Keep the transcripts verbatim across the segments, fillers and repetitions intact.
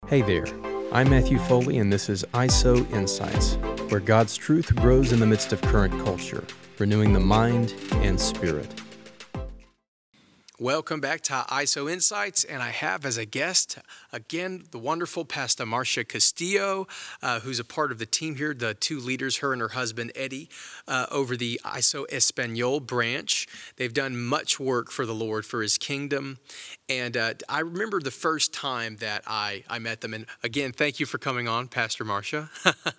Hey there, I'm Matthew Foley, and this is I S O Insights, where God's truth grows in the midst of current culture, renewing the mind and spirit. Welcome back to I S O Insights, and I have as a guest, again, the wonderful Pastor Marcia Castillo, uh, who's a part of the team here, the two leaders, her and her husband, Eddie, uh, over the I S O Espanol branch. They've done much work for the Lord, for His kingdom, and uh, I remember the first time that I, I met them, and again, thank you for coming on, Pastor Marcia.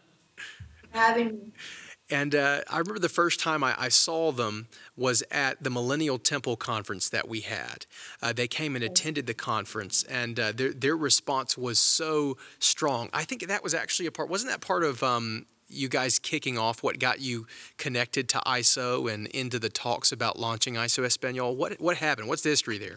having me. And uh, I remember the first time I, I saw them was at the Millennial Temple Conference that we had. Uh, they came and attended the conference, and uh, their their response was so strong. I think that was actually a part, wasn't that part of um, you guys kicking off what got you connected to I S O and into the talks about launching I S O Espanol? What, what happened? What's the history there?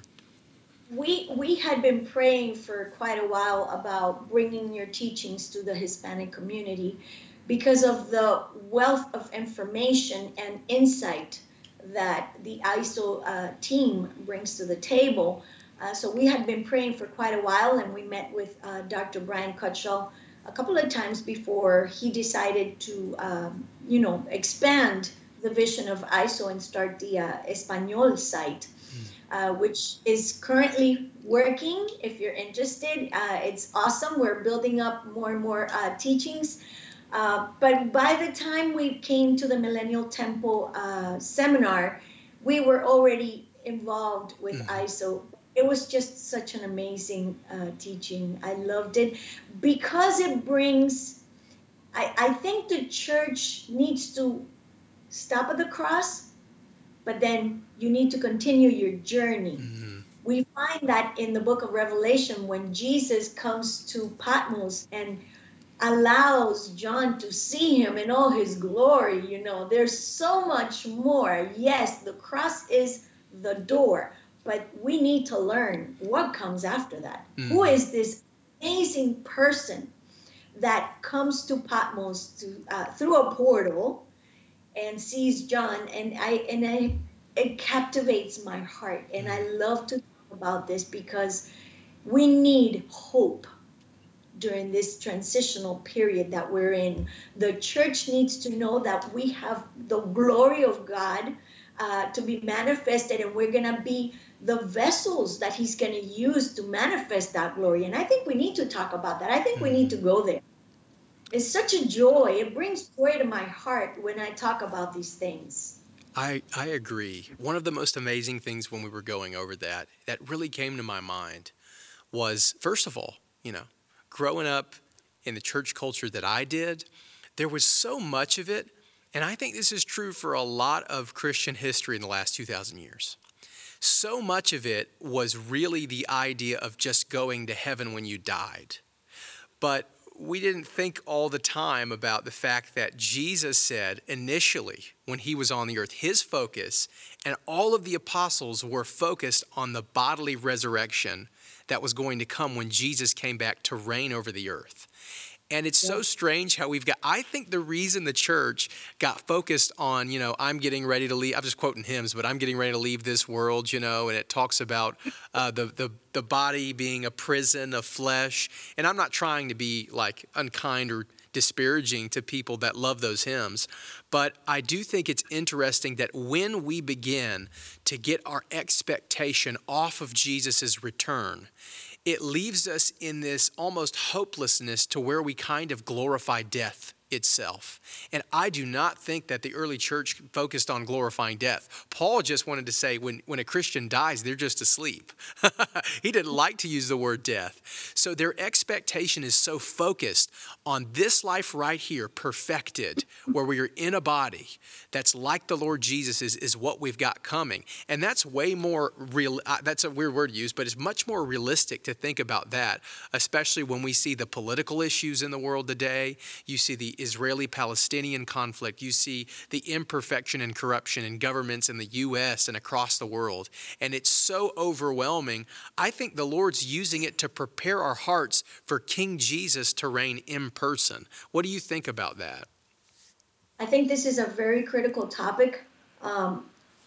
We we had been praying for quite a while about bringing your teachings to the Hispanic community because of the wealth of information and insight that the I S O uh, team brings to the table. Uh, so we had been praying for quite a while, and we met with uh, Doctor Brian Cutshall a couple of times before he decided to, um, you know, expand the vision of I S O and start the uh, Espanol site. Uh, which is currently working. If you're interested, uh, it's awesome. We're building up more and more uh, teachings. Uh, but by the time we came to the Millennial Temple uh, seminar, we were already involved with mm-hmm. I S O. It was just such an amazing uh, teaching. I loved it because it brings, I, I think the church needs to stop at the cross, but then you need to continue your journey. Mm-hmm. We find that in the book of Revelation when Jesus comes to Patmos and allows John to see him in all his glory. You know, there's so much more. Yes, the cross is the door, but we need to learn what comes after that. Mm-hmm. Who is this amazing person that comes to Patmos to, uh, through a portal and sees John, and I and I it captivates my heart, and I love to talk about this because we need hope during this transitional period that we're in. The church needs to know that we have the glory of God uh, to be manifested, and we're going to be the vessels that He's going to use to manifest that glory. And I think we need to talk about that. I think we need to go there. It's such a joy. It brings joy to my heart when I talk about these things. I, I agree. One of the most amazing things when we were going over that, that really came to my mind was, first of all, you know, growing up in the church culture that I did, there was so much of it, and I think this is true for a lot of Christian history in the last two thousand years. So much of it was really the idea of just going to heaven when you died. But we didn't think all the time about the fact that Jesus said initially when He was on the earth, His focus and all of the apostles were focused on the bodily resurrection that was going to come when Jesus came back to reign over the earth. And it's so strange how we've got, I think the reason the church got focused on, you know, I'm getting ready to leave, I'm just quoting hymns, but I'm getting ready to leave this world, you know, and it talks about uh, the, the, the body being a prison of flesh. And I'm not trying to be like unkind or disparaging to people that love those hymns, but I do think it's interesting that when we begin to get our expectation off of Jesus's return, it leaves us in this almost hopelessness to where we kind of glorify death itself. And I do not think that the early church focused on glorifying death. Paul just wanted to say when, when a Christian dies, they're just asleep. He didn't like to use the word death. So their expectation is so focused on this life right here, perfected, where we are in a body that's like the Lord Jesus is, is what we've got coming. And that's way more real. Uh, that's a weird word to use, but it's much more realistic to think about that, especially when we see the political issues in the world today. You see the Israeli-Palestinian conflict. You see the imperfection and corruption in governments in the U S and across the world. And it's so overwhelming. I think the Lord's using it to prepare our hearts for King Jesus to reign in person. What do you think about that? I think this is a very critical topic. Um,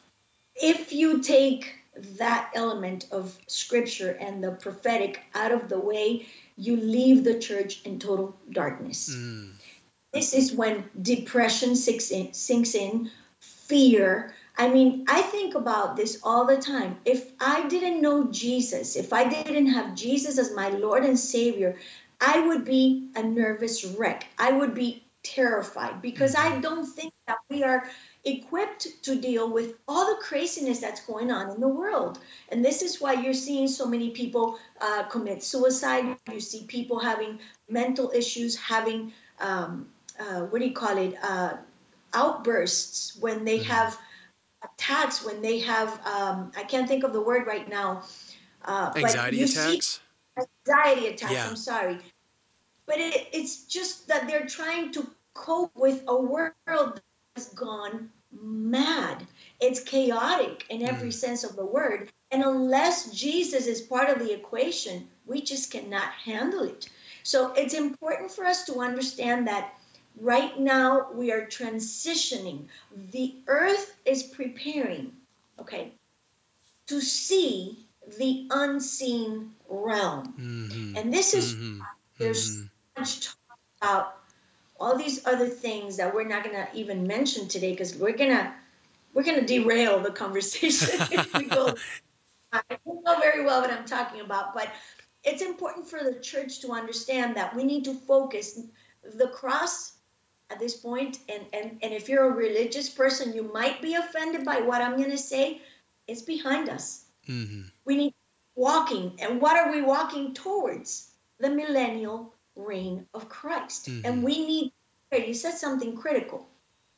if you take that element of scripture and the prophetic out of the way, you leave the church in total darkness. Mm. This is when depression sinks in, sinks in, fear. I mean, I think about this all the time. If I didn't know Jesus, if I didn't have Jesus as my Lord and Savior, I would be a nervous wreck. I would be terrified because I don't think that we are equipped to deal with all the craziness that's going on in the world. And this is why you're seeing so many people uh, commit suicide. You see people having mental issues, having um, uh, what do you call it? Uh, outbursts when they have attacks, when they have, um, I can't think of the word right now, uh, but Anxiety you attacks? see anxiety attacks, Yeah. I'm sorry. But it, it's just that they're trying to cope with a world that has gone mad. It's chaotic in every Mm. sense of the word. And unless Jesus is part of the equation, we just cannot handle it. So it's important for us to understand that right now we are transitioning. The earth is preparing, okay, to see the unseen realm. Mm-hmm. And this is, Mm-hmm. there's Mm-hmm. so much talk about all these other things that we're not going to even mention today because we're going to we're going to derail the conversation if we go. I don't know very well what I'm talking about, but it's important for the church to understand that we need to focus the cross at this point, and and and if you're a religious person, you might be offended by what I'm going to say. It's behind us. Mm-hmm. We need walking, and what are we walking towards? The millennial reign of Christ. Mm-hmm. And we need, you said something critical.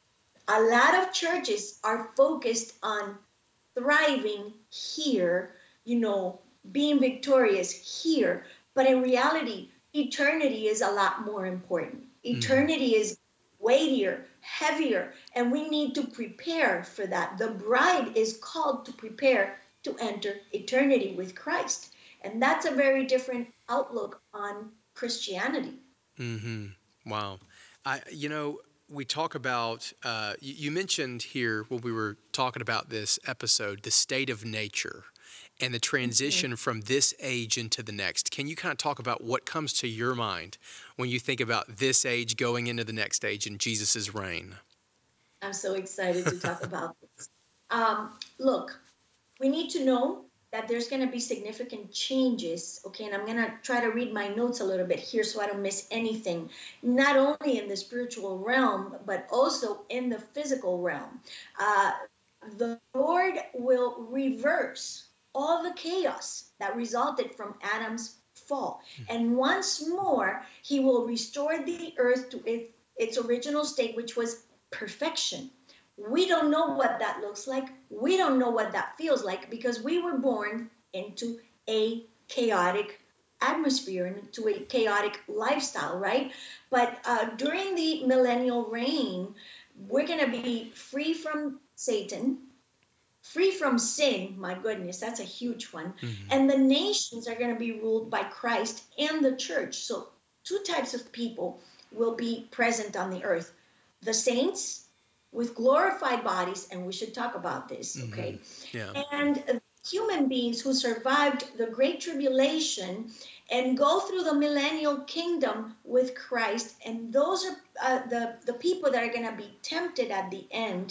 A lot of churches are focused on thriving here, you know, being victorious here. But in reality, eternity is a lot more important. Eternity mm-hmm. is weightier, heavier, and we need to prepare for that. The bride is called to prepare to enter eternity with Christ. And that's a very different outlook on Christianity. Mm-hmm. Wow. I, you know, we talk about, uh, you, you mentioned here when we were talking about this episode, the state of nature and the transition mm-hmm. from this age into the next. Can you kind of talk about what comes to your mind when you think about this age going into the next age in Jesus's reign? I'm so excited to talk about this. Um, look, we need to know that there's going to be significant changes, okay? And I'm going to try to read my notes a little bit here so I don't miss anything, not only in the spiritual realm, but also in the physical realm. Uh, the Lord will reverse all the chaos that resulted from Adam's fall. And once more, he will restore the earth to its, its original state, which was perfection. We don't know what that looks like. We don't know what that feels like because we were born into a chaotic atmosphere, into a chaotic lifestyle, right? But uh, during the millennial reign, we're going to be free from Satan, free from sin. My goodness, that's a huge one. Mm-hmm. And the nations are going to be ruled by Christ and the church. So two types of people will be present on the earth. The saints with glorified bodies, and we should talk about this, okay? Mm-hmm. Yeah. And human beings who survived the Great Tribulation and go through the millennial kingdom with Christ, and those are uh, the, the people that are going to be tempted at the end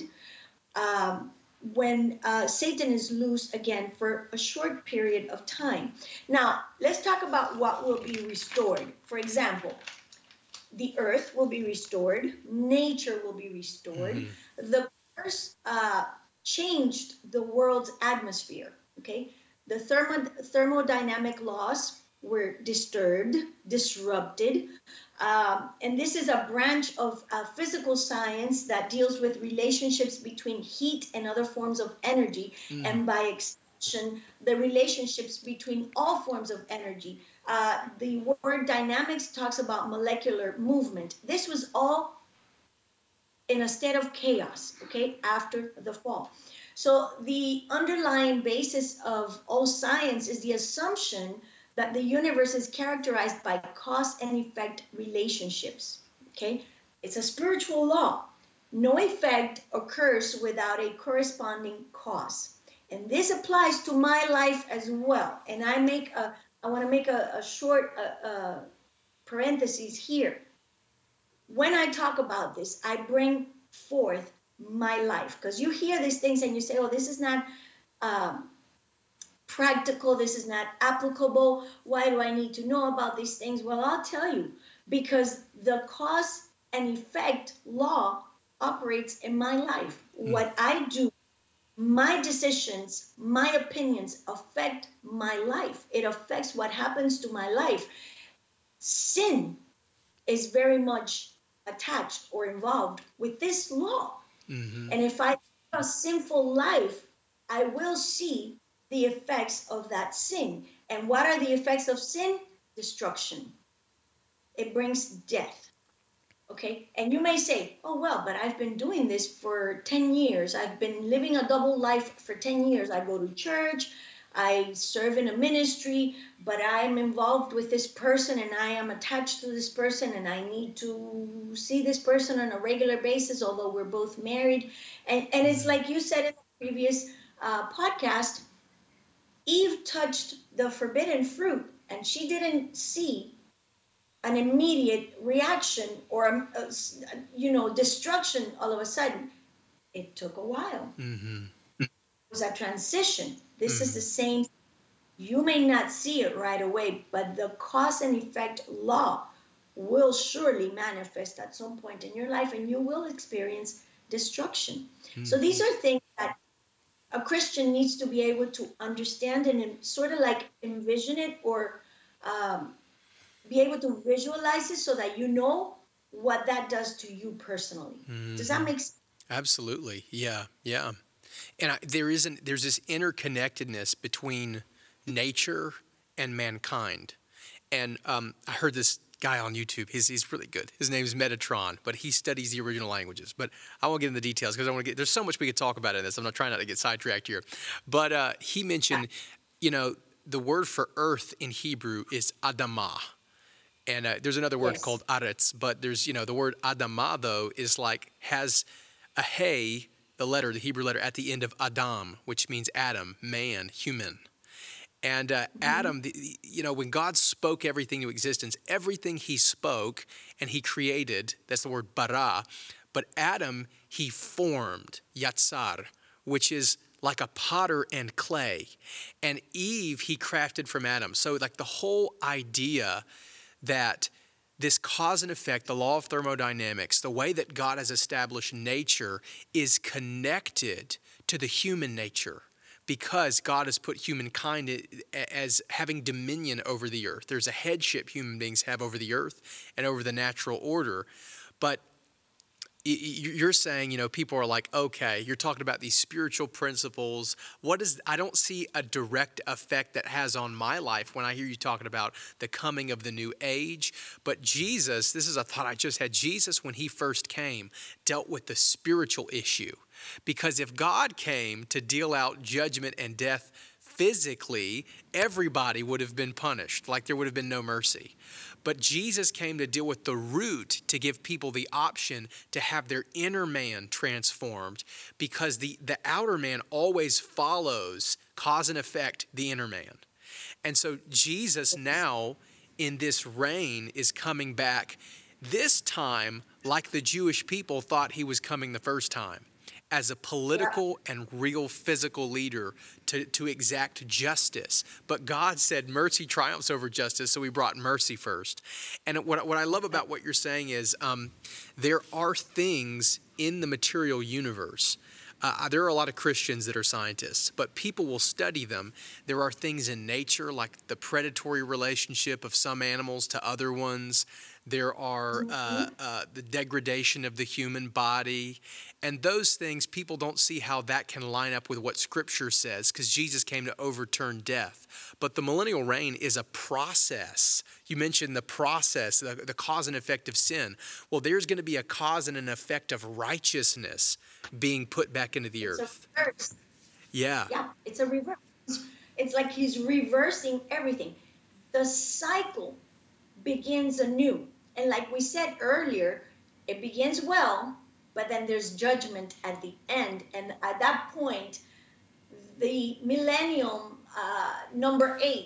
um, when uh, Satan is loose again for a short period of time. Now, let's talk about what will be restored. For example, the earth will be restored. Nature will be restored. Mm-hmm. The curse uh, changed the world's atmosphere, okay? The thermo- thermodynamic laws were disturbed, disrupted. Um, and this is a branch of uh, physical science that deals with relationships between heat and other forms of energy. Mm. And by extension, the relationships between all forms of energy. Uh, the word dynamics talks about molecular movement. This was all in a state of chaos, okay, after the fall. So the underlying basis of all science is the assumption that the universe is characterized by cause and effect relationships, okay? It's a spiritual law. No effect occurs without a corresponding cause. And this applies to my life as well. And I make a I want to make a, a short uh, uh, parenthesis here. When I talk about this, I bring forth my life, because you hear these things and you say, oh, this is not um, practical, this is not applicable. Why do I need to know about these things? Well, I'll tell you, because the cause and effect law operates in my life. Mm. What I do, my decisions, my opinions affect my life. It affects what happens to my life. Sin is very much attached or involved with this law. Mm-hmm. And if I live a sinful life, I will see the effects of that sin. And what are the effects of sin? Destruction. It brings death. Okay? And you may say, oh, well, but I've been doing this for ten years. I've been living a double life for ten years. I go to church, I serve in a ministry, but I'm involved with this person and I am attached to this person and I need to see this person on a regular basis, although we're both married. And, and it's like you said in the previous uh, podcast, Eve touched the forbidden fruit and she didn't see an immediate reaction or, uh, you know, destruction all of a sudden. It took a while. Mm-hmm. It was a transition. This Mm-hmm. is the same. You may not see it right away, but the cause and effect law will surely manifest at some point in your life and you will experience destruction. Mm-hmm. So these are things that a Christian needs to be able to understand and sort of like envision it, or um, be able to visualize it so that you know what that does to you personally. Mm-hmm. Does that make sense? Absolutely. Yeah. Yeah. And I, there isn't, there's this interconnectedness between nature and mankind. And um, I heard this guy on YouTube. He's, he's really good. His name is Metatron, but he studies the original languages. But I won't get into the details because I want to get, there's so much we could talk about in this. I'm not trying not to get sidetracked here. But uh, he mentioned, you know, the word for earth in Hebrew is Adamah. And uh, there's another word Yes. called Aretz, but there's, you know, the word Adamah, though, is like, has a hey, the letter, the Hebrew letter, at the end of Adam, which means Adam, man, human. And uh, Mm-hmm. Adam, the, you know, when God spoke everything into existence, everything he spoke and he created, that's the word bara. But Adam, he formed, yatsar, which is like a potter and clay. And Eve, he crafted from Adam. So like the whole idea that this cause and effect, the law of thermodynamics, the way that God has established nature is connected to the human nature, because God has put humankind as having dominion over the earth. There's a headship human beings have over the earth and over the natural order. But you're saying, you know, people are like, okay, you're talking about these spiritual principles. What is, I don't see a direct effect that has on my life when I hear you talking about the coming of the new age. But Jesus, this is a thought I just had. Jesus, when he first came, dealt with the spiritual issue. Because if God came to deal out judgment and death physically, everybody would have been punished, like there would have been no mercy. But Jesus came to deal with the root, to give people the option to have their inner man transformed, because the, the outer man always follows cause and effect the inner man. And so Jesus now in this reign is coming back, this time like the Jewish people thought he was coming the first time, as a political and real physical leader to, to exact justice. But God said mercy triumphs over justice, so he brought mercy first. And what, what I love about what you're saying is um, there are things in the material universe. Uh, there are a lot of Christians that are scientists, but people will study them. There are things in nature, like the predatory relationship of some animals to other ones. There are uh, uh, the degradation of the human body. And those things, people don't see how that can line up with what Scripture says, because Jesus came to overturn death. But the millennial reign is a process. You mentioned the process, the, the cause and effect of sin. Well, there's going to be a cause and an effect of righteousness being put back into the It's earth. a reverse. Yeah. Yeah, it's a reverse. It's like he's reversing everything. The cycle begins anew. And like we said earlier, it begins well, but then there's judgment at the end. And at that point, the millennium uh, number eight,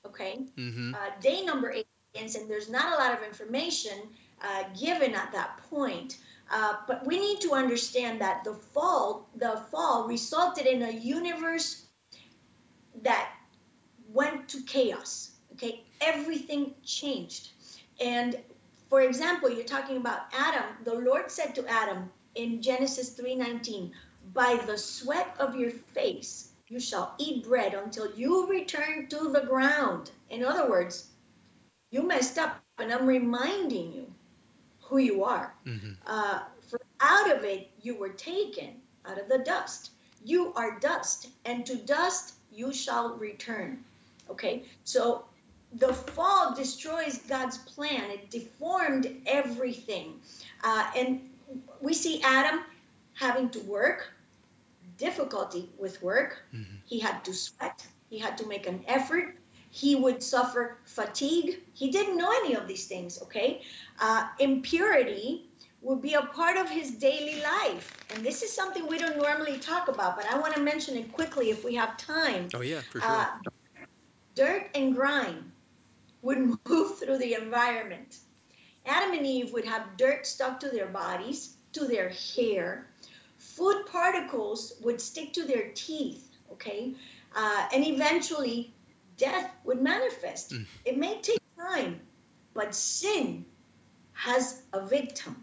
okay? Mm-hmm. Uh, day number eight begins, and there's not a lot of information uh, given at that point. Uh, but we need to understand that the fall, the fall resulted in a universe that went to chaos. Okay, everything changed. And for example, you're talking about Adam. The Lord said to Adam in Genesis three nineteen, by the sweat of your face you shall eat bread until you return to the ground. In other words, you messed up, and I'm reminding you who you are. Mm-hmm. Uh, for out of it you were taken, out of the dust. You are dust, and to dust you shall return. Okay, so the fall destroys God's plan. It deformed everything. Uh, and we see Adam having to work, difficulty with work. Mm-hmm. He had to sweat. He had to make an effort. He would suffer fatigue. He didn't know any of these things, okay? Uh, impurity would be a part of his daily life. And this is something we don't normally talk about, but I want to mention it quickly if we have time. Oh, yeah, for sure. Uh, dirt and grime would move through the environment. Adam and Eve would have dirt stuck to their bodies, to their hair. Food particles would stick to their teeth, okay? Uh, and eventually, death would manifest. Mm. It may take time, but sin has a victim.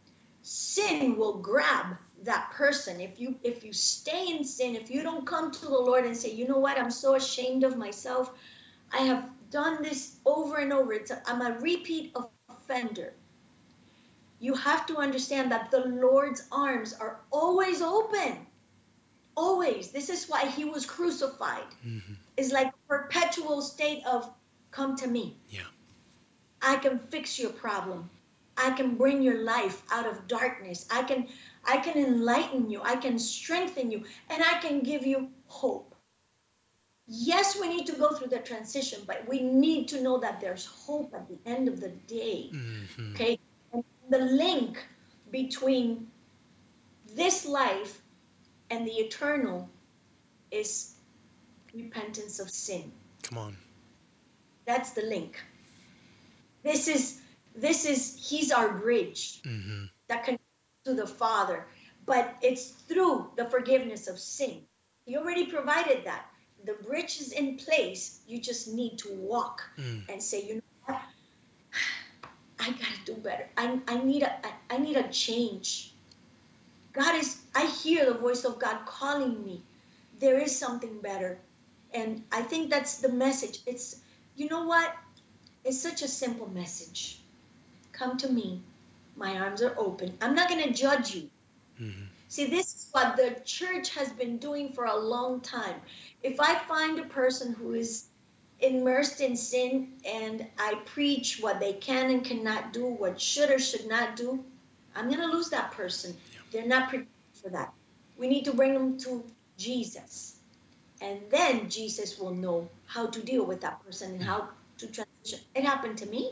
Sin will grab that person. If you if you stay in sin, if you don't come to the Lord and say, you know what, I'm so ashamed of myself. I have done this over and over. It's a, I'm a repeat offender. You have to understand that the Lord's arms are always open. Always. This is why he was crucified. Mm-hmm. It's like a perpetual state of, come to me. Yeah. I can fix your problem. I can bring your life out of darkness. I can, I can enlighten you. I can strengthen you. And I can give you hope. Yes, we need to go through the transition, but we need to know that there's hope at the end of the day. Mm-hmm. Okay? And the link between this life and the eternal is repentance of sin. Come on. That's the link. This is, this is, he's our bridge Mm-hmm. that connects to the Father, but it's through the forgiveness of sin. He already provided that. The bridge is in place. You just need to walk Mm. and say, you know what? I gotta do better. I, I need a I, I need a change. God is, I hear the voice of God calling me. There is something better. And I think that's the message. It's, you know what? It's such a simple message. Come to me. My arms are open. I'm not going to judge you. Mm-hmm. See, this is what the church has been doing for a long time. If I find a person who is immersed in sin and I preach what they can and cannot do, what should or should not do, I'm going to lose that person. Yeah. They're not prepared for that. We need to bring them to Jesus. And then Jesus will know how to deal with that person and how to transition. It happened to me.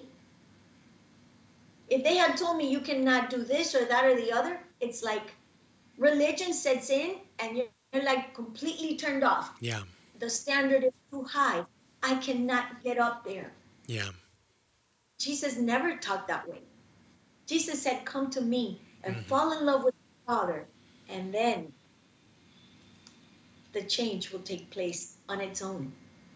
If they had told me you cannot do this or that or the other, it's like religion sets in and you're, you're like completely turned off. Yeah. The standard is too high. I cannot get up there. Yeah. Jesus never taught that way. Jesus said, come to me and Mm-hmm. fall in love with the Father, and then the change will take place on its own.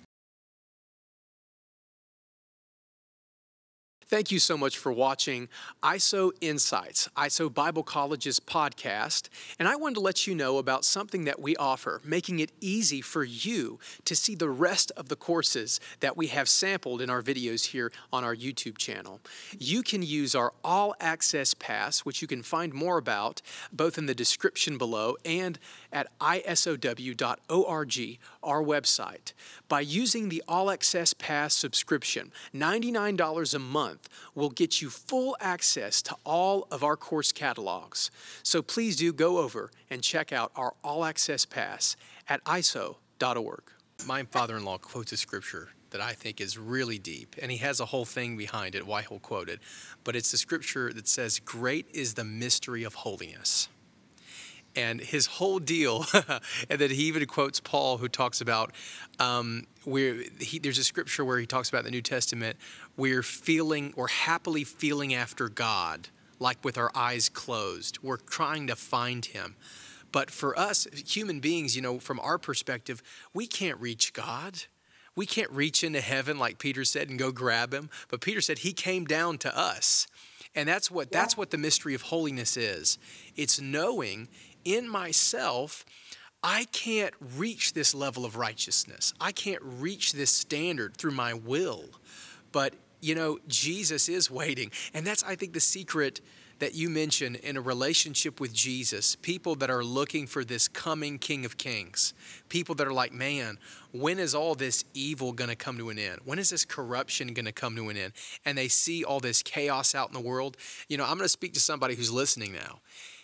Thank you so much for watching I S O Insights, I S O Bible College's podcast. And I wanted to let you know about something that we offer, making it easy for you to see the rest of the courses that we have sampled in our videos here on our YouTube channel. You can use our All Access Pass, which you can find more about both in the description below and at I S O W dot org, our website. By using the All Access Pass subscription, ninety-nine dollars a month will get you full access to all of our course catalogs. So please do go over and check out our All Access Pass at I S O dot org. My father-in-law quotes a scripture that I think is really deep, and he has a whole thing behind it why he'll quote it. But it's the scripture that says, "Great is the mystery of holiness." And his whole deal, and then he even quotes Paul, who talks about um, where he, there's a scripture where he talks about in the New Testament, we're feeling or happily feeling after God, like with our eyes closed. We're trying to find him. But for us human beings, you know, from our perspective, we can't reach God. We can't reach into heaven like Peter said and go grab him. But Peter said he came down to us. And that's what yeah. that's what the mystery of holiness is. It's knowing in myself, I can't reach this level of righteousness. I can't reach this standard through my will. But, you know, Jesus is waiting. And that's, I think, the secret that you mentioned in a relationship with Jesus. People that are looking for this coming King of Kings. People that are like, man, when is all this evil going to come to an end? When is this corruption going to come to an end? And they see all this chaos out in the world. You know, I'm going to speak to somebody who's listening now.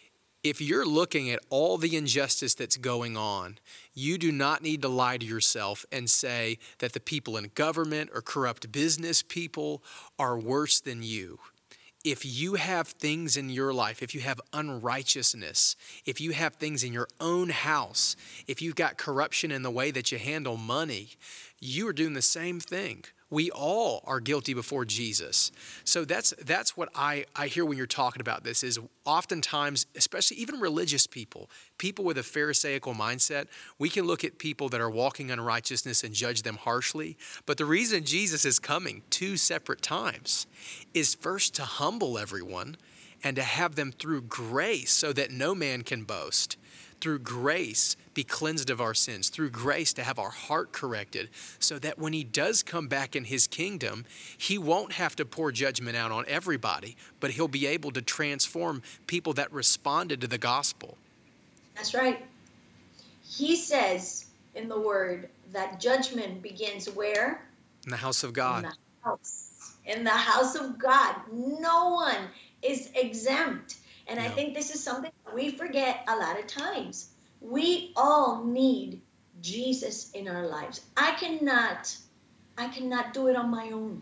If you're looking at all the injustice that's going on, you do not need to lie to yourself and say that the people in government or corrupt business people are worse than you. If you have things in your life, if you have unrighteousness, if you have things in your own house, if you've got corruption in the way that you handle money, you are doing the same thing. We all are guilty before Jesus. So that's that's what I, I hear when you're talking about this is oftentimes, especially even religious people, people with a Pharisaical mindset, we can look at people that are walking in righteousness and judge them harshly. But the reason Jesus is coming two separate times is first to humble everyone and to have them through grace so that no man can boast. Through grace, be cleansed of our sins. Through grace, to have our heart corrected so that when he does come back in his kingdom, he won't have to pour judgment out on everybody, but he'll be able to transform people that responded to the gospel. That's right. He says in the word that judgment begins where? In the house of God. In the house. In the house of God. No one is exempt. And yeah. I think this is something we forget a lot of times. We all need Jesus in our lives. I cannot, I cannot do it on my own.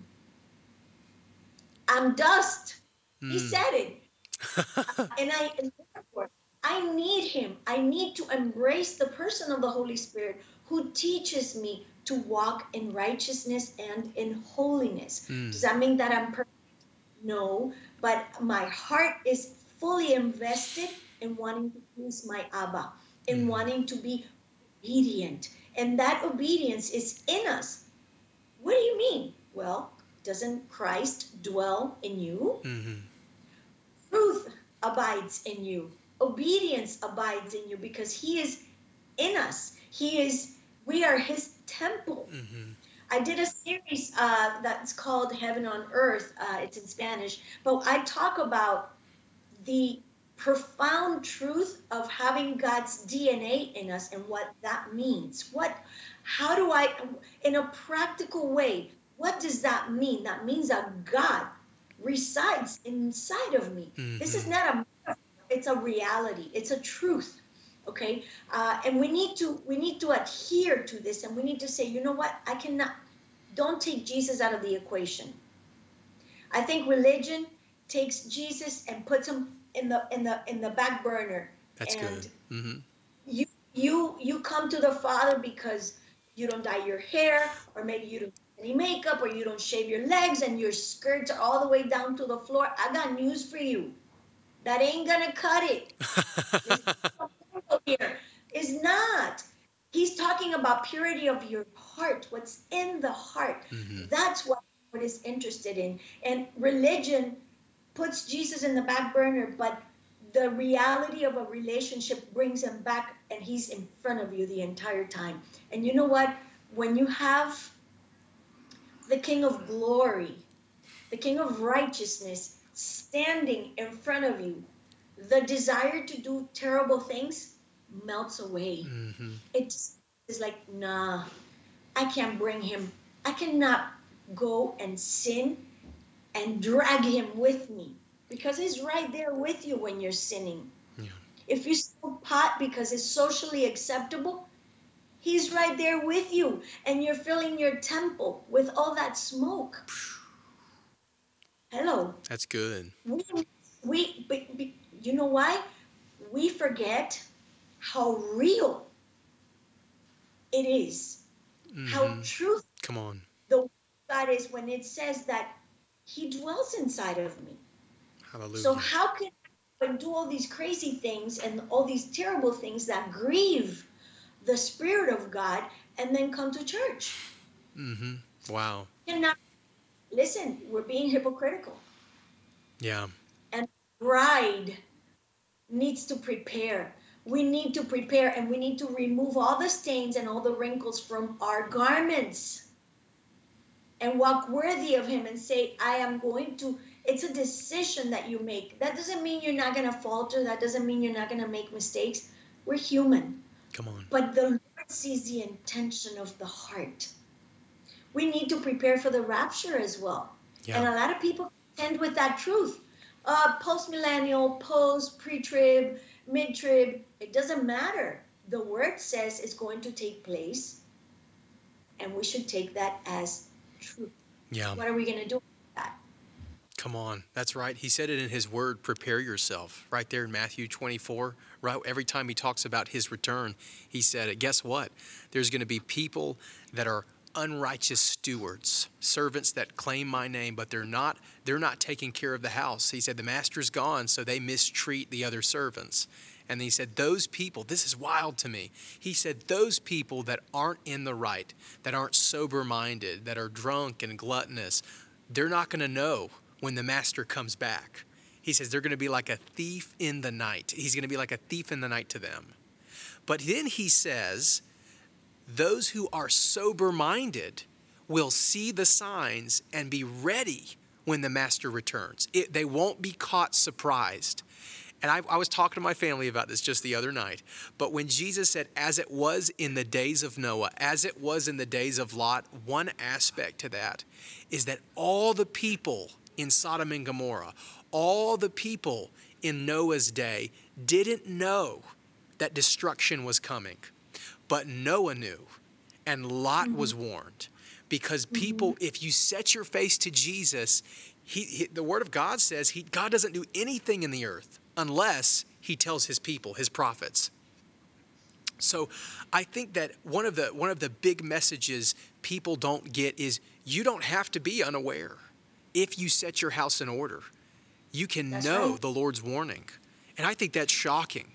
I'm dust. Mm. He said it. and I, and therefore, I need him. I need to embrace the person of the Holy Spirit who teaches me to walk in righteousness and in holiness. Mm. Does that mean that I'm perfect? No, but my heart is fully invested in wanting to please my Abba, in mm-hmm. wanting to be obedient. And that obedience is in us. What do you mean? Well, doesn't Christ dwell in you? Mm-hmm. Truth abides in you. Obedience abides in you because he is in us. He is, we are his temple. Mm-hmm. I did a series uh, that's called Heaven on Earth. Uh, it's in Spanish. But I talk about the profound truth of having God's D N A in us and what that means. What, how do I, in a practical way, what does that mean? That means that God resides inside of me. Mm-hmm. This is not a metaphor, it's a reality. It's a truth. Okay, uh, and we need to we need to adhere to this, and we need to say, you know what? I cannot. Don't take Jesus out of the equation. I think religion takes Jesus and puts him in the in the in the back burner. That's and good. Mm-hmm. You you you come to the Father because you don't dye your hair, or maybe you don't do any makeup, or you don't shave your legs, and your skirts are all the way down to the floor. I got news for you. That ain't gonna cut it. Here is not. He's talking about purity of your heart, what's in the heart. Mm-hmm. That's what God is interested in. And religion puts Jesus in the back burner, but the reality of a relationship brings him back, and he's in front of you the entire time. And you know what? When you have the King of Glory, the King of Righteousness standing in front of you, the desire to do terrible things melts away. Mm-hmm. It's, it's like, nah, I can't bring him. I cannot go and sin and drag him with me, because he's right there with you when you're sinning. Yeah. If you smoke pot because it's socially acceptable, he's right there with you, and you're filling your temple with all that smoke. Hello. That's good. We, we, we, you know why? We forget how real it is, Mm-hmm. how true Come on. the word of God is when it says that he dwells inside of me. Hallelujah. So how can I do all these crazy things and all these terrible things that grieve the Spirit of God and then come to church? Mm-hmm. Wow. And now, listen, we're being hypocritical. Yeah. And bride needs to prepare. We need to prepare, and we need to remove all the stains and all the wrinkles from our garments and walk worthy of him and say, I am going to, it's a decision that you make. That doesn't mean you're not going to falter. That doesn't mean you're not going to make mistakes. We're human. Come on. But the Lord sees the intention of the heart. We need to prepare for the rapture as well. Yeah. And a lot of people contend with that truth. Uh, post-millennial, post, pre-trib, mid-trib, it doesn't matter. The word says it's going to take place, and we should take that as truth. Yeah. What are we going to do with that? Come on. That's right. He said it in his word, prepare yourself, right there in Matthew twenty-four. Right, every time he talks about his return, he said it. Guess what? There's going to be people that are unrighteous stewards, servants that claim my name, but they're not they're not taking care of the house. He said the master's gone, so they mistreat the other servants. And he said those people, this is wild to me. He said those people that aren't in the right, that aren't sober-minded, that are drunk and gluttonous, they're not going to know when the master comes back. He says they're going to be like a thief in the night. He's going to be like a thief in the night to them. But then he says those who are sober-minded will see the signs and be ready when the master returns. It, they won't be caught surprised. And I, I was talking to my family about this just the other night. But when Jesus said, as it was in the days of Noah, as it was in the days of Lot, one aspect to that is that all the people in Sodom and Gomorrah, all the people in Noah's day didn't know that destruction was coming. But Noah knew, and Lot mm-hmm. was warned, because people, mm-hmm. if you set your face to Jesus, he, he, the Word of God says he, God doesn't do anything in the earth unless he tells his people, his prophets. So I think that one of the one of the big messages people don't get is you don't have to be unaware. If you set your house in order, you can that's know right. the Lord's warning. And I think that's shocking.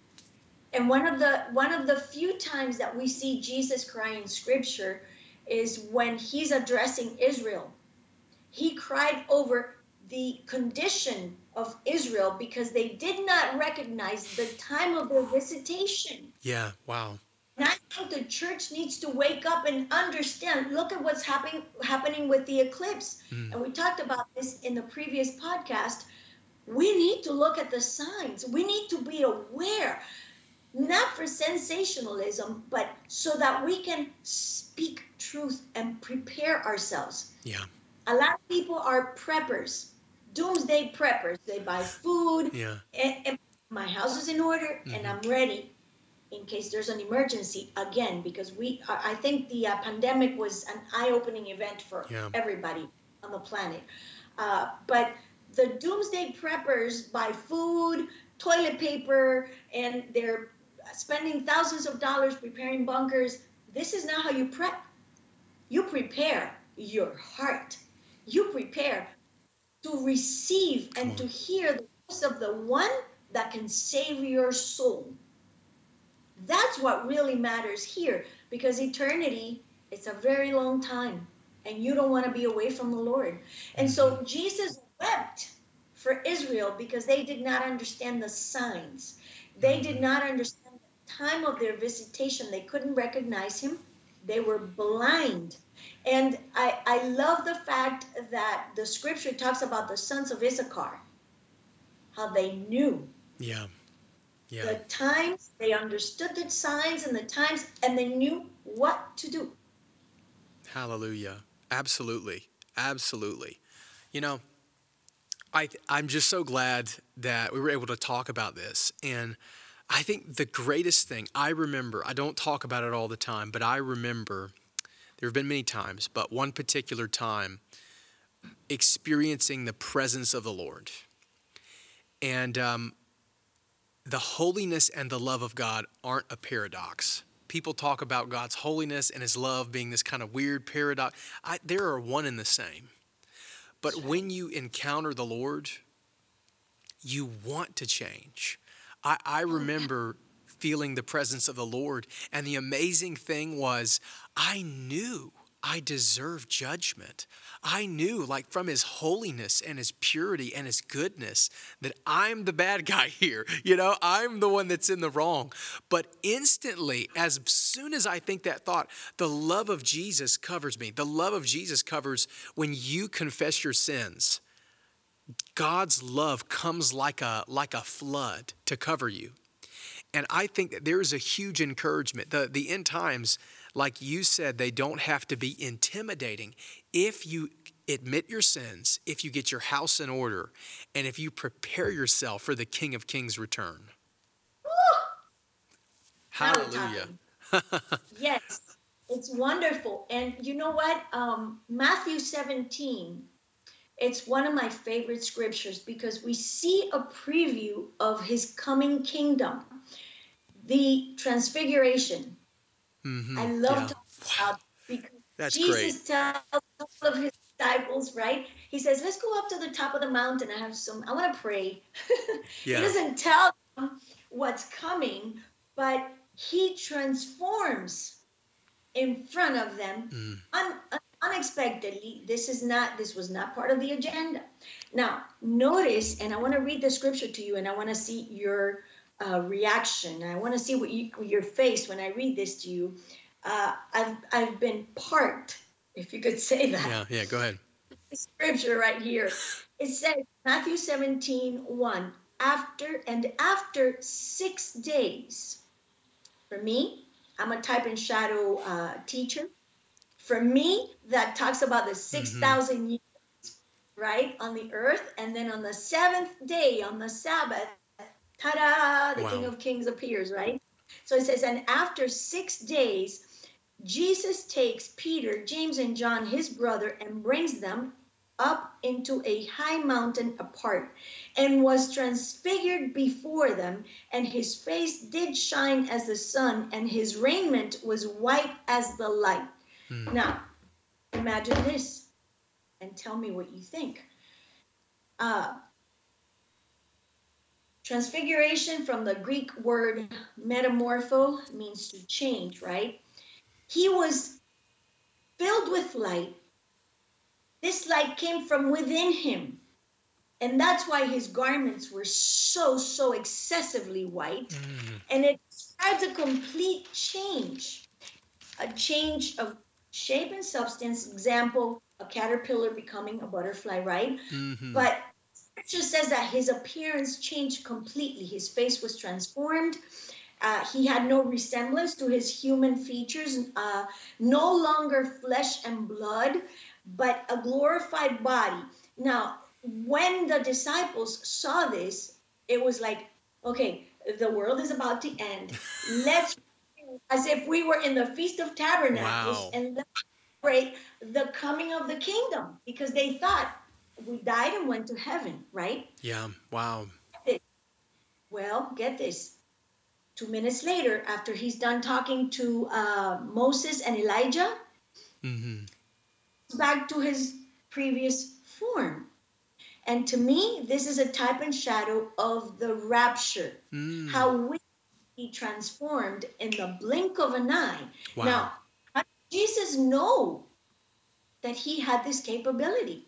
And one of the one of the few times that we see Jesus cry in Scripture is when he's addressing Israel. He cried over the condition of Israel because they did not recognize the time of their visitation. Yeah, wow. And I think the church needs to wake up and understand, look at what's happening happening with the eclipse. Mm. And we talked about this in the previous podcast. We need to look at the signs. We need to be aware. Not for sensationalism, but so that we can speak truth and prepare ourselves. Yeah. A lot of people are preppers, doomsday preppers. They buy food. Yeah. And, and my house is in order, mm-hmm. and I'm ready in case there's an emergency again. Because we, I think the uh, pandemic was an eye-opening event for yeah. everybody on the planet. Uh, but the doomsday preppers buy food, toilet paper, and they're spending thousands of dollars preparing bunkers. This is not how you prep. You prepare your heart. You prepare to receive and to hear the voice of the one that can save your soul. That's what really matters here, because eternity is a very long time, and you don't want to be away from the Lord. And so Jesus wept for Israel because they did not understand the signs. They did not understand the time of their visitation. They couldn't recognize him. They were blind. And I, I love the fact that the scripture talks about the sons of Issachar, how they knew. Yeah. Yeah. The times, they understood the signs and the times, and they knew what to do. Hallelujah. Absolutely. Absolutely. You know, I, I'm just so glad that we were able to talk about this. And I think the greatest thing I remember, I don't talk about it all the time, but I remember, there have been many times, but one particular time, experiencing the presence of the Lord. And um, the holiness and the love of God aren't a paradox. People talk about God's holiness and his love being this kind of weird paradox. I, there are one and the same. But when you encounter the Lord, you want to change. I, I remember feeling the presence of the Lord, and the amazing thing was I knew I deserved judgment. I knew, like, from his holiness and his purity and his goodness, that I'm the bad guy here. You know, I'm the one that's in the wrong. But instantly, as soon as I think that thought, the love of Jesus covers me. The love of Jesus covers when you confess your sins. God's love comes like a like a flood to cover you. And I think that there is a huge encouragement. The, the end times, like you said, they don't have to be intimidating. If you admit your sins, if you get your house in order, and if you prepare yourself for the King of Kings' return. Hallelujah. Yes, it's wonderful. And you know what? Um, Matthew seventeen, it's one of my favorite scriptures because we see a preview of his coming kingdom, the transfiguration. Mm-hmm. I love yeah. to talk about because That's Jesus great. tells all of his disciples, right? He says, let's go up to the top of the mountain. I have some, I want to pray. Yeah. He doesn't tell them what's coming, but he transforms in front of them Mm. un- unexpectedly. This is not, this was not part of the agenda. Now, notice, and I want to read the scripture to you, and I want to see your uh, reaction. I want to see what you, your face when I read this to you. Uh, I've I've been parked, if you could say that. Yeah, yeah, go ahead. Scripture right here. It says, Matthew seventeen, one, after and after six days. For me, I'm a type and shadow uh, teacher. For me, that talks about the six thousand mm-hmm. years, right, on the earth. And then on the seventh day, on the Sabbath, ta-da, the wow. King of Kings appears, right? So it says, and after six days, Jesus takes Peter, James, and John, his brother, and brings them up into a high mountain apart, and was transfigured before them, and his face did shine as the sun, and his raiment was white as the light. Hmm. Now, imagine this, and tell me what you think. Uh, transfiguration from the Greek word metamorpho means to change, right? He was filled with light. This light came from within him. And that's why his garments were so, so excessively white. Mm. And it describes a complete change, a change of shape and substance. Example, a caterpillar becoming a butterfly, right? Mm-hmm. But scripture says that his appearance changed completely. His face was transformed. Uh, he had no resemblance to his human features, uh, no longer flesh and blood, but a glorified body. Now, when the disciples saw this, it was like, okay, the world is about to end. Let's, as if we were in the Feast of Tabernacles, wow. and celebrate the coming of the kingdom, because they thought we died and went to heaven, right? Yeah, wow. Well, get this. Two minutes later, after he's done talking to uh, Moses and Elijah, mm-hmm. back to his previous form. And to me, this is a type and shadow of the rapture, mm. how we be transformed in the blink of an eye. Wow. Now, how did Jesus know that he had this capability?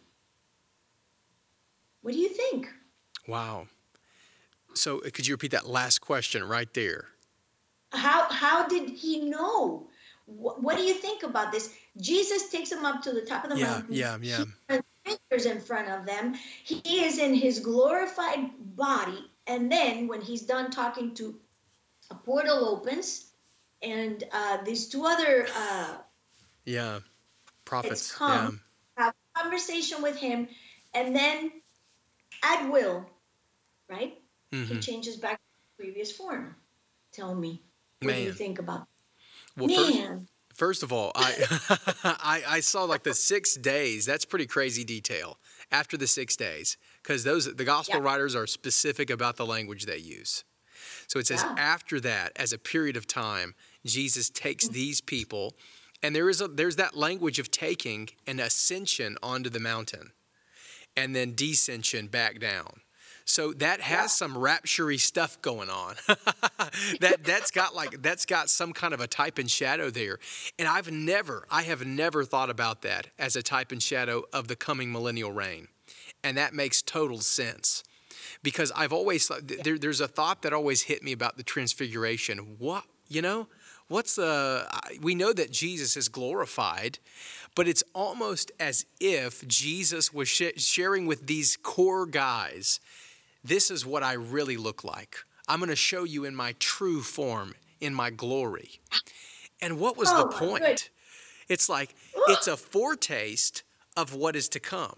What do you think? Wow. So could you repeat that last question right there? How how did he know? What, what do you think about this? Jesus takes him up to the top of the yeah, mountain. Yeah, yeah, yeah. Fingers in front of them. He is in his glorified body. And then when he's done talking to, a portal opens, and uh, these two other uh, yeah prophets come, yeah. have a conversation with him, and then at will, right? Mm-hmm. He changes back to the previous form. Tell me, what Man. do you think about well, Man. First, first of all, I, I I saw like the six days. That's pretty crazy detail. After the six days, because those the gospel yeah. writers are specific about the language they use. So it says Yeah. after that, as a period of time, Jesus takes these people, and there is a, there's that language of taking an ascension onto the mountain and then descension back down. So that has yeah. some rapture-y stuff going on. that that's got like that's got some kind of a type and shadow there. And I've never, I have never thought about that as a type and shadow of the coming millennial reign. And that makes total sense. Because I've always thought, there, there's a thought that always hit me about the transfiguration. What, you know, what's the, we know that Jesus is glorified, but it's almost as if Jesus was sh- sharing with these core guys, this is what I really look like. I'm going to show you in my true form, in my glory. And what was oh, the point? Good. It's like, it's a foretaste of what is to come.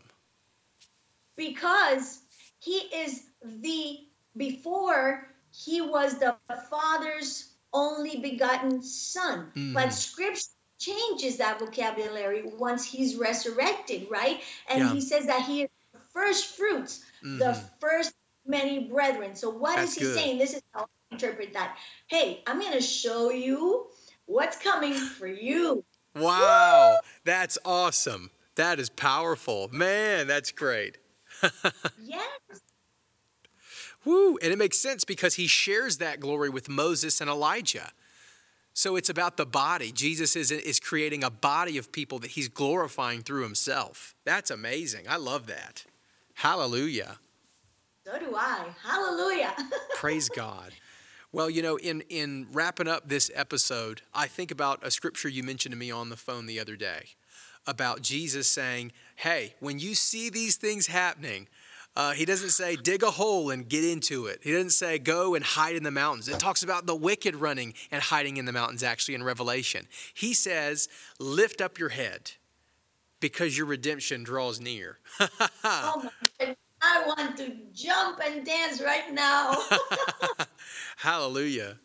Because he is the, before he was the Father's only begotten Son. Mm-hmm. But Scripture changes that vocabulary once he's resurrected, right? And yeah. he says that he is the first fruits, mm-hmm. the first many brethren. So what That's is he good. saying? This is how I interpret that. Hey, I'm going to show you what's coming for you. Wow. Woo! That's awesome. That is powerful. Man, that's great. Yes. Woo. And it makes sense because he shares that glory with Moses and Elijah. So it's about the body. Jesus is, is creating a body of people that he's glorifying through himself. That's amazing. I love that. Hallelujah. So do I. Hallelujah. Praise God. Well, you know, in, in wrapping up this episode, I think about a scripture you mentioned to me on the phone the other day about Jesus saying, hey, when you see these things happening, uh, he doesn't say dig a hole and get into it. He doesn't say go and hide in the mountains. It talks about the wicked running and hiding in the mountains actually in Revelation. He says, lift up your head because your redemption draws near. Oh my goodness. I want to jump and dance right now. Hallelujah.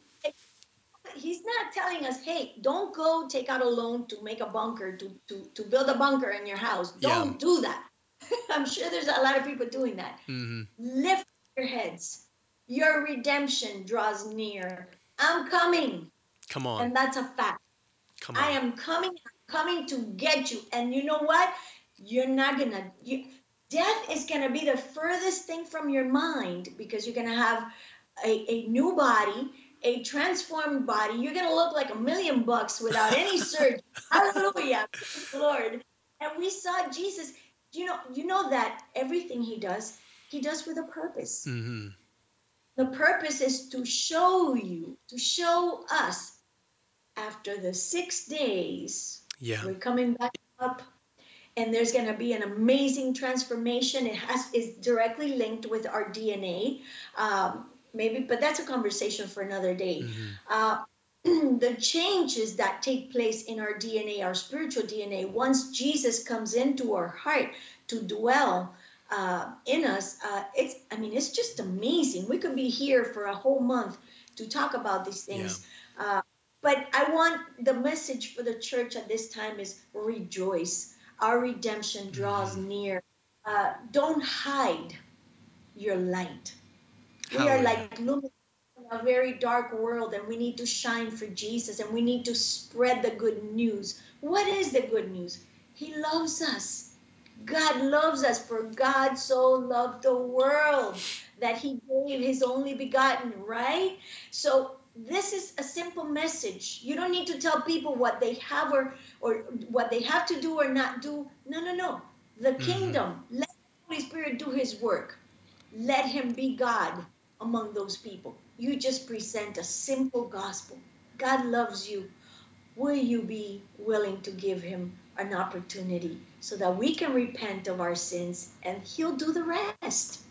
He's not telling us, hey, don't go take out a loan to make a bunker, to, to, to build a bunker in your house. Don't yeah. do that. I'm sure there's a lot of people doing that. Mm-hmm. Lift your heads. Your redemption draws near. I'm coming. Come on. And that's a fact. Come on. I am coming, I'm coming to get you. And you know what? You're not going to... You, Death is going to be the furthest thing from your mind because you're going to have a, a new body, a transformed body. You're going to look like a million bucks without any surgery. Hallelujah, Lord. And we saw Jesus. You know, you know that everything he does, he does with a purpose. Mm-hmm. The purpose is to show you, to show us after the six days, yeah. we're coming back up. And there's going to be an amazing transformation. It has is directly linked with our D N A, um, maybe, but that's a conversation for another day. Mm-hmm. Uh, the changes that take place in our D N A, our spiritual D N A, once Jesus comes into our heart to dwell uh, in us, uh, it's I mean, it's just amazing. We could be here for a whole month to talk about these things. Yeah. Uh, but I want the message for the church at this time is rejoice. Our redemption draws mm-hmm. near. Uh, don't hide your light. We are like luminous in a very dark world, and we need to shine for Jesus, and we need to spread the good news. What is the good news? He loves us. God loves us, for God so loved the world that he gave his only begotten, right? So this is a simple message. You don't need to tell people what they have or, or what they have to do or not do. No, no, no. The mm-hmm. kingdom. Let the Holy Spirit do his work. Let him be God among those people. You just present a simple gospel. God loves you. Will you be willing to give him an opportunity so that we can repent of our sins and he'll do the rest?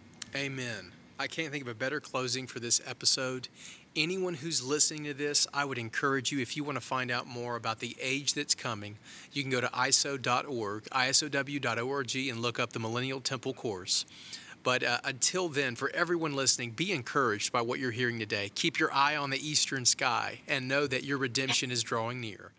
Amen. I can't think of a better closing for this episode. Anyone who's listening to this, I would encourage you, if you want to find out more about the age that's coming, you can go to I S O dot org, I S O W dot org, and look up the Millennial Temple Course. But uh, until then, for everyone listening, be encouraged by what you're hearing today. Keep your eye on the eastern sky and know that your redemption is drawing near.